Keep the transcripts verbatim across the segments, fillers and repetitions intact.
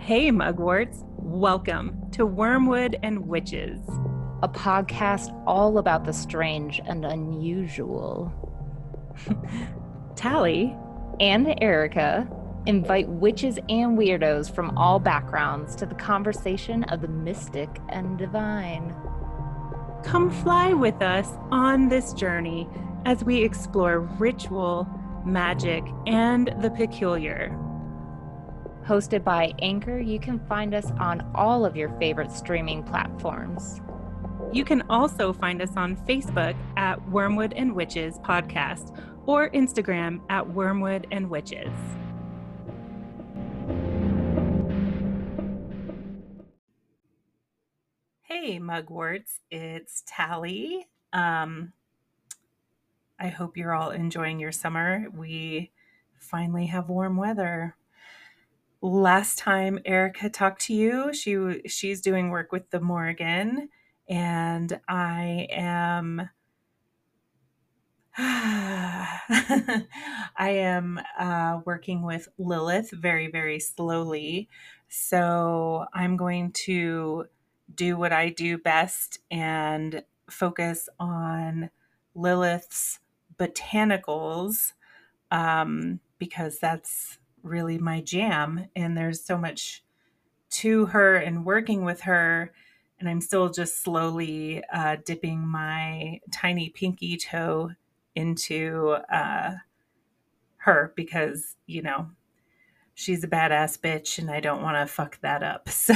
Hey, mugworts. Welcome to Wormwood and Witches, a podcast all about the strange and unusual. Tally and Erica invite witches and weirdos from all backgrounds to the conversation of the mystic and divine. Come fly with us on this journey as we explore ritual, magic, and the peculiar. Hosted by Anchor, you can find us on all of your favorite streaming platforms. You can also find us on Facebook at Wormwood and Witches Podcast or Instagram at Wormwood and Witches. Hey, mugworts, it's Tally. Um, I hope you're all enjoying your summer. We finally have warm weather. Last time Erica talked to you, she she's doing work with the Morrigan, and I am I am uh, working with Lilith very, very slowly. So I'm going to do what I do best and focus on Lilith's botanicals um, because that's really my jam. And there's so much to her and working with her. And I'm still just slowly uh, dipping my tiny pinky toe into uh, her because, you know, she's a badass bitch and I don't want to fuck that up. So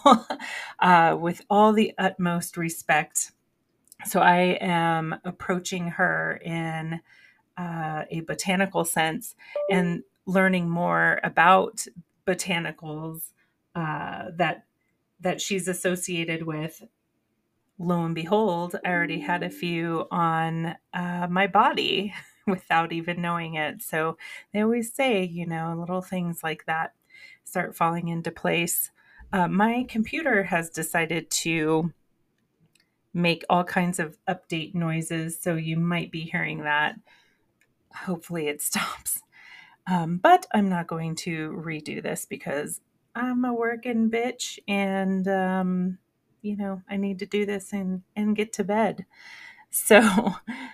uh, with all the utmost respect, so I am approaching her in uh, a botanical sense and learning more about botanicals uh, that that she's associated with. Lo and behold, I already had a few on uh, my body without even knowing it. So they always say, you know, little things like that start falling into place. Uh, my computer has decided to make all kinds of update noises, so you might be hearing that. Hopefully it stops. Um, but I'm not going to redo this because I'm a working bitch and, um, you know, I need to do this and, and get to bed. So uh,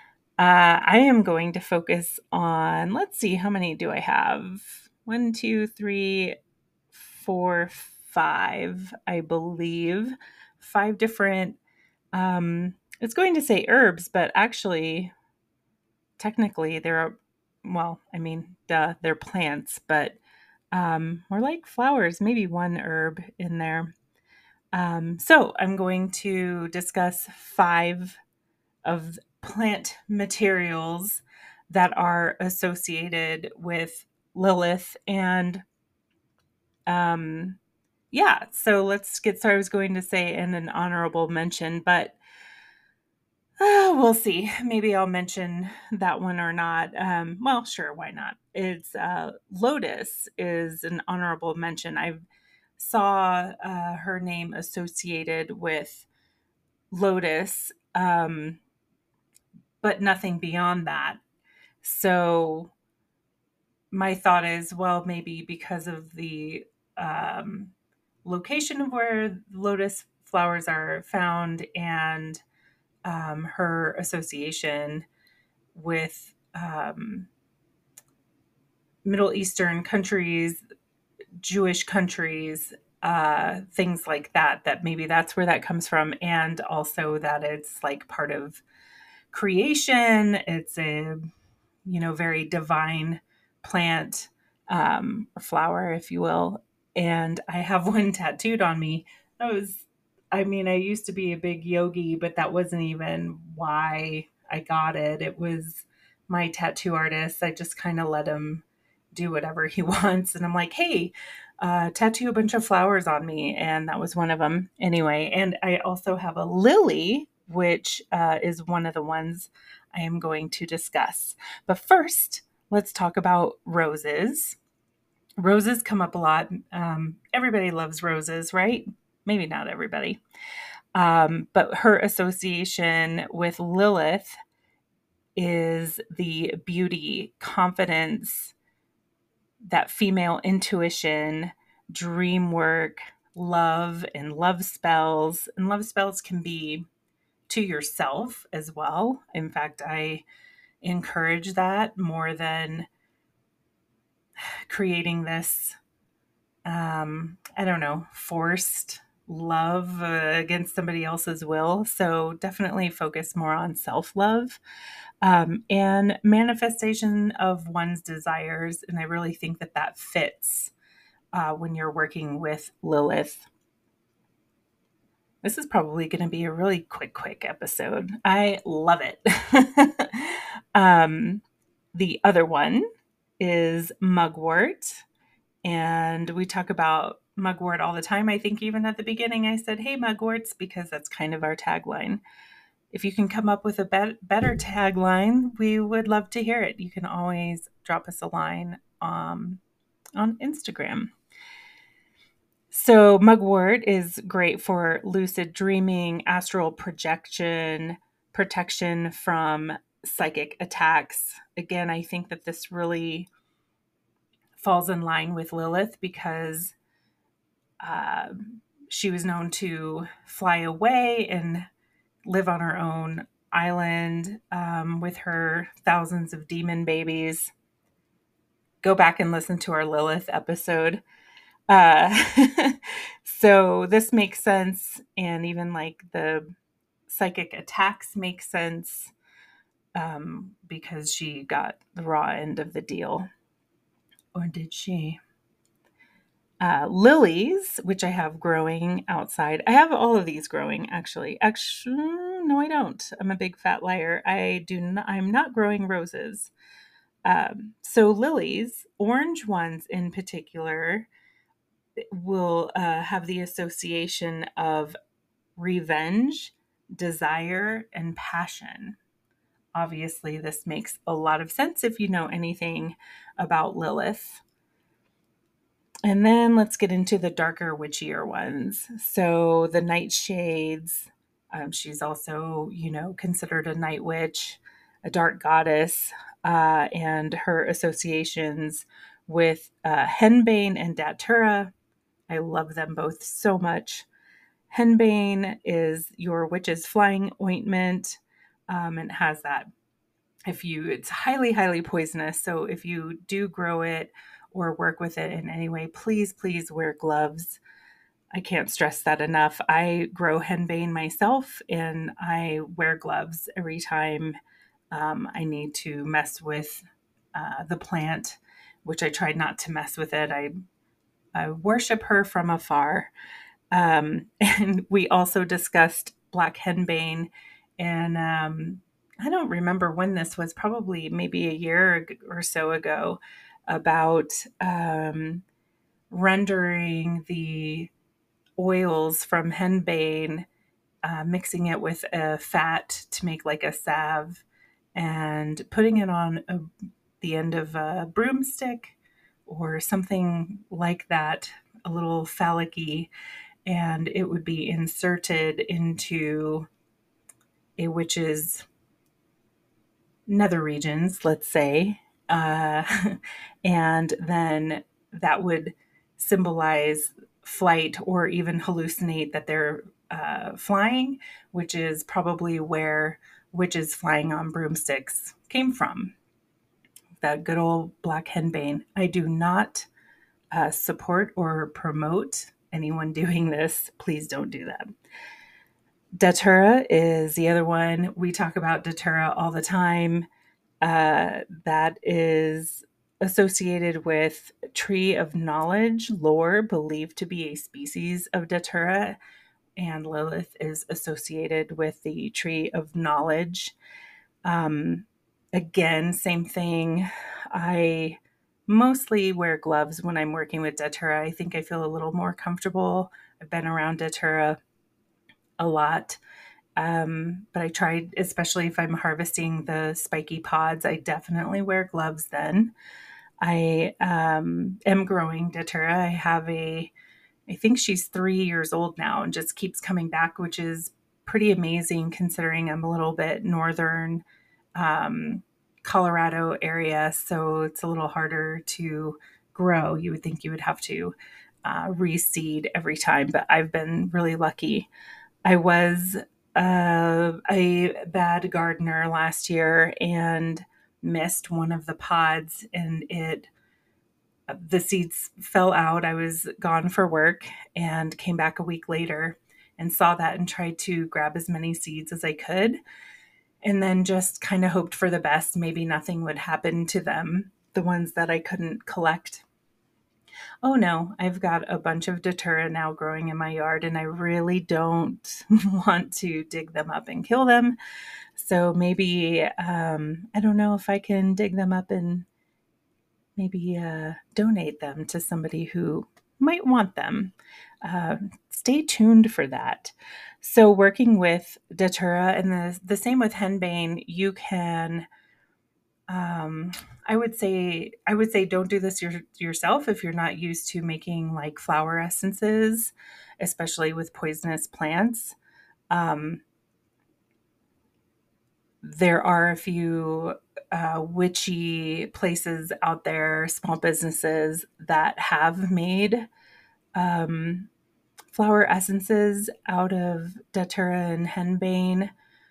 I am going to focus on, let's see, how many do I have? One, two, three, four, five, I believe. Five different, um, it's going to say herbs, but actually, technically, there are, well, I mean, duh, they're plants, but um, more like flowers, maybe one herb in there. Um, so I'm going to discuss five of plant materials that are associated with Lilith. And um, yeah, so let's get started. I was going to say in an honorable mention, but uh, we'll see. Maybe I'll mention that one or not. Um, well, sure, why not? It's uh, Lotus is an honorable mention. I saw uh, her name associated with Lotus, um, but nothing beyond that. So my thought is, well, maybe because of the um, location of where lotus flowers are found and um, her association with um, Middle Eastern countries, Jewish countries, uh, things like that, that maybe that's where that comes from. And also that it's like part of creation. It's a, you know, very divine plant um, or flower, if you will. And I have one tattooed on me. That was, I mean, I used to be a big yogi, but that wasn't even why I got it. It was my tattoo artist. I just kind of let him do whatever he wants. And I'm like, hey, uh, tattoo a bunch of flowers on me. And that was one of them anyway. And I also have a lily, which uh, is one of the ones I am going to discuss. But first, let's talk about roses. Roses come up a lot. Um, everybody loves roses, right? Maybe not everybody. Um, but her association with Lilith is the beauty, confidence, that female intuition, dream work, love, and love spells. And love spells can be to yourself as well. In fact, I encourage that more than creating this, um, I don't know, forced love uh, against somebody else's will. So definitely focus more on self love um, and manifestation of one's desires. And I really think that that fits uh, when you're working with Lilith. This is probably going to be a really quick, quick episode. I love it. um, the other one is mugwort. And we talk about mugwort all the time. I think even at the beginning I said, hey, mugworts, because that's kind of our tagline. If you can come up with a be- better tagline, we would love to hear it. You can always drop us a line um, on Instagram. So, mugwort is great for lucid dreaming, astral projection, protection from psychic attacks. Again, I think that this really falls in line with Lilith because uh, she was known to fly away and live on her own island um, with her thousands of demon babies. Go back and listen to our Lilith episode. Uh, so this makes sense, and even like the psychic attacks make sense um, because she got the raw end of the deal. Or did she? Uh, lilies, which I have growing outside. I have all of these growing, actually. Actually, no, I don't. I'm a big fat liar. I do not. I'm not growing roses. Um, so lilies, orange ones in particular, will uh, have the association of revenge, desire, and passion. Obviously, this makes a lot of sense if you know anything about Lilith. And then let's get into the darker, witchier ones. So the nightshades, um, she's also, you know, considered a night witch, a dark goddess, uh, and her associations with uh, Henbane and Datura. I love them both so much. Henbane is your witch's flying ointment, um, and has that. If you, it's highly, highly poisonous. So if you do grow it or work with it in any way, please, please wear gloves. I can't stress that enough. I grow henbane myself and I wear gloves every time um, I need to mess with uh, the plant, which I try not to mess with it. I, I worship her from afar. Um, and we also discussed black henbane, and um, I don't remember when this was, probably maybe a year or so ago, about um, rendering the oils from henbane, uh, mixing it with a fat to make like a salve, and putting it on a, the end of a broomstick or something like that, a little phallic-y, and it would be inserted into a witch's nether regions, let's say, uh, and then that would symbolize flight or even hallucinate that they're uh, flying, which is probably where witches flying on broomsticks came from. That good old black henbane. I do not uh, support or promote anyone doing this. Please don't do that. Datura is the other one. We talk about Datura all the time. Uh, that is associated with Tree of Knowledge lore, believed to be a species of Datura, and Lilith is associated with the Tree of Knowledge. Um, again, same thing. I mostly wear gloves when I'm working with Datura. I think I feel a little more comfortable. I've been around Datura a lot. Um, but I tried, especially if I'm harvesting the spiky pods, I definitely wear gloves then. I um, am growing Datura. I have a, I think she's three years old now and just keeps coming back, which is pretty amazing considering I'm a little bit northern um, Colorado area. So it's a little harder to grow. You would think you would have to uh, reseed every time, but I've been really lucky. I was uh, a bad gardener last year and missed one of the pods, and it the seeds fell out. I was gone for work and came back a week later and saw that and tried to grab as many seeds as I could, and then just kind of hoped for the best. Maybe nothing would happen to them, the ones that I couldn't collect. Oh no, I've got a bunch of datura now growing in my yard, and I really don't want to dig them up and kill them. So maybe, um, I don't know if I can dig them up and maybe uh, donate them to somebody who might want them. Uh, stay tuned for that. So working with datura, and the, the same with henbane, you can um, I would say I would say don't do this your, yourself if you're not used to making like flower essences, especially with poisonous plants. Um, there are a few uh, witchy places out there, small businesses that have made um, flower essences out of datura and henbane.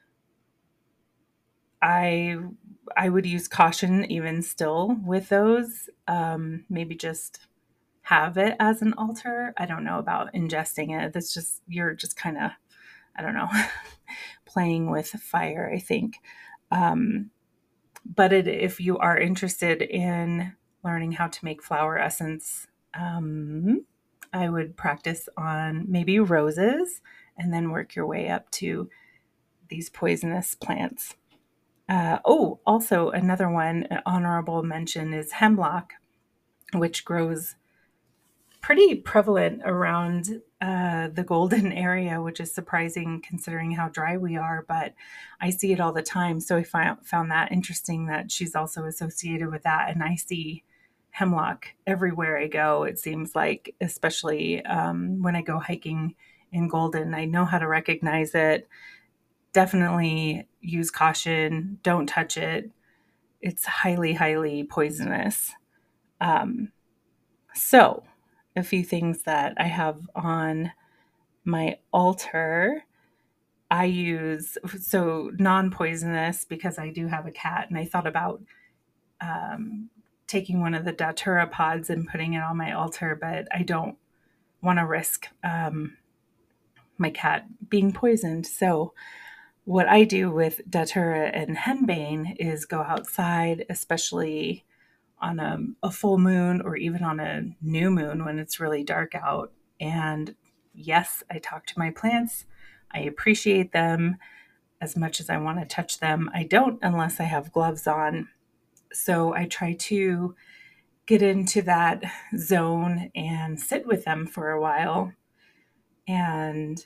I I would use caution even still with those. Um, maybe just have it as an altar. I don't know about ingesting it. That's just you're just kind of I don't know playing with fire. I think. Um, but it, if you are interested in learning how to make flower essence, um, I would practice on maybe roses and then work your way up to these poisonous plants. Uh, oh, also another one, an honorable mention is hemlock, which grows pretty prevalent around uh, the Golden area, which is surprising considering how dry we are, but I see it all the time. So I found, found that interesting that she's also associated with that. And I see hemlock everywhere I go, it seems like, especially um, when I go hiking in Golden. I know how to recognize it. Definitely use caution. Don't touch it. It's highly, highly poisonous. Um, so, a few things that I have on my altar. I use so non-poisonous because I do have a cat, and I thought about um, taking one of the datura pods and putting it on my altar, but I don't want to risk um, my cat being poisoned. So what I do with datura and henbane is go outside, especially on a, a full moon or even on a new moon when it's really dark out. And yes, I talk to my plants. I appreciate them as much as I want to touch them. I don't unless I have gloves on. So I try to get into that zone and sit with them for a while and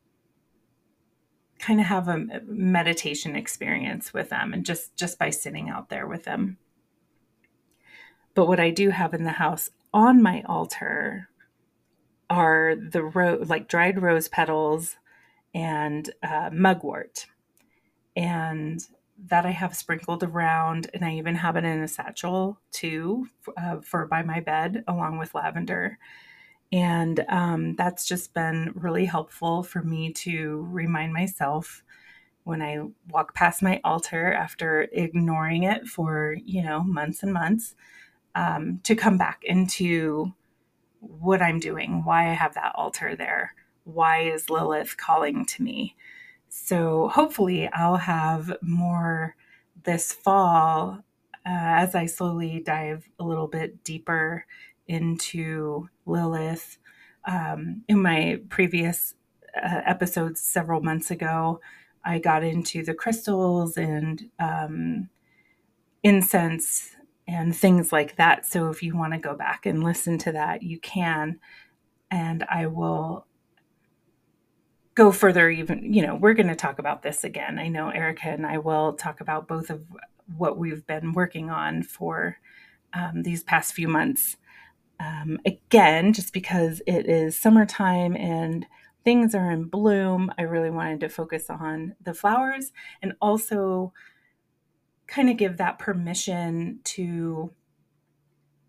kind of have a meditation experience with them, and just just by sitting out there with them. But what I do have in the house on my altar are the ro- like dried rose petals and uh, mugwort, and that I have sprinkled around, and I even have it in a satchel too uh, for by my bed, along with lavender. And um, that's just been really helpful for me to remind myself when I walk past my altar after ignoring it for, you know, months and months, um, to come back into what I'm doing, why I have that altar there, why is Lilith calling to me. So hopefully I'll have more this fall uh, as I slowly dive a little bit deeper into Lilith. Um, in my previous uh, episodes several months ago, I got into the crystals and um, incense and things like that. So if you want to go back and listen to that, you can. And I will go further. Even, you know, we're going to talk about this again. I know Erica and I will talk about both of what we've been working on for um, these past few months. Um, again, just because it is summertime and things are in bloom, I really wanted to focus on the flowers and also kind of give that permission to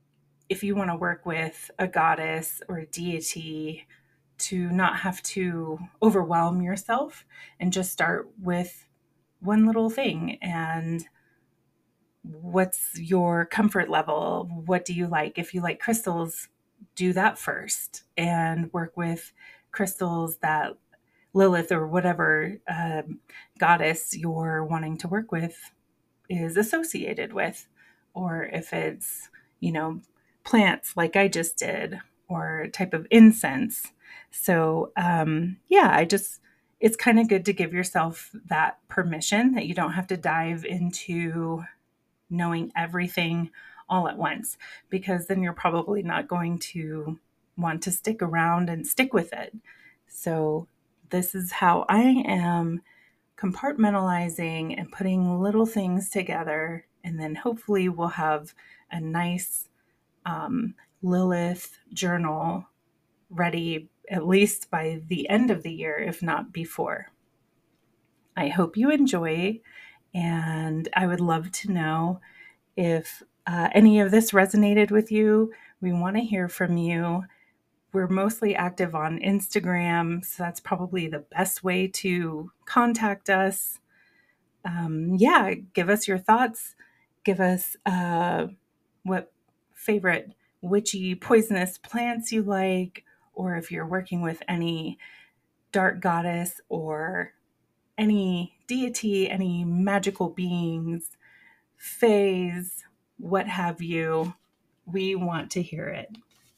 if you want to work with a goddess or a deity, to not have to overwhelm yourself and just start with one little thing. And what's your comfort level? What do you like? If you like crystals, do that first and work with crystals that Lilith or whatever um, goddess you're wanting to work with is associated with. Or if it's, you know, plants like I just did, or type of incense. So, um, yeah, I just, it's kind of good to give yourself that permission that you don't have to dive into knowing everything all at once, because then you're probably not going to want to stick around and stick with it. So, this is how I am compartmentalizing and putting little things together. And then hopefully we'll have a nice um, Lilith journal ready at least by the end of the year, if not before. I hope you enjoy, and I would love to know if uh, any of this resonated with you. We want to hear from you. We're mostly active on Instagram, so that's probably the best way to contact us. Um, yeah, give us your thoughts. Give us uh, what favorite witchy, poisonous plants you like, or if you're working with any dark goddess or any deity, any magical beings, fays, what have you. We want to hear it.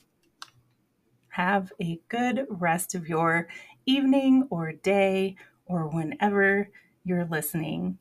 Have a good rest of your evening or day or whenever you're listening.